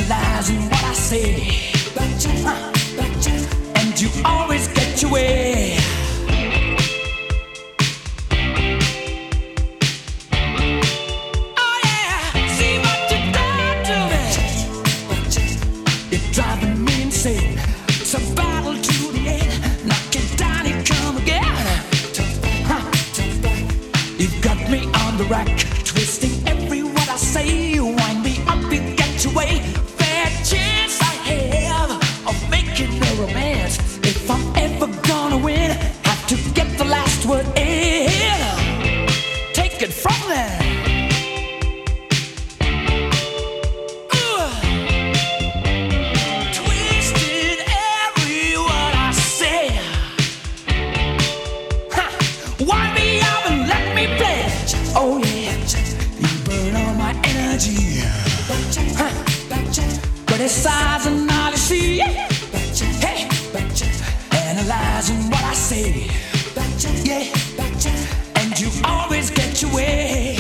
analyzing what I say. And you always get your way. Oh yeah, see what you done to me. You're driving me insane. It's a battle to the end. Knock it down, you come again. You've got me on the rack, twisting every word I say. You wind me up, you get your way. Fair chance I have of making a romance. If I'm ever gonna win, have to get the last word in. Take it from there. Twisting every word I say. Wind me up and let me play. Oh yeah, you burn all my energy. Criticizing all you see. Hey, analyzing what I say. Yeah, and you always get your way.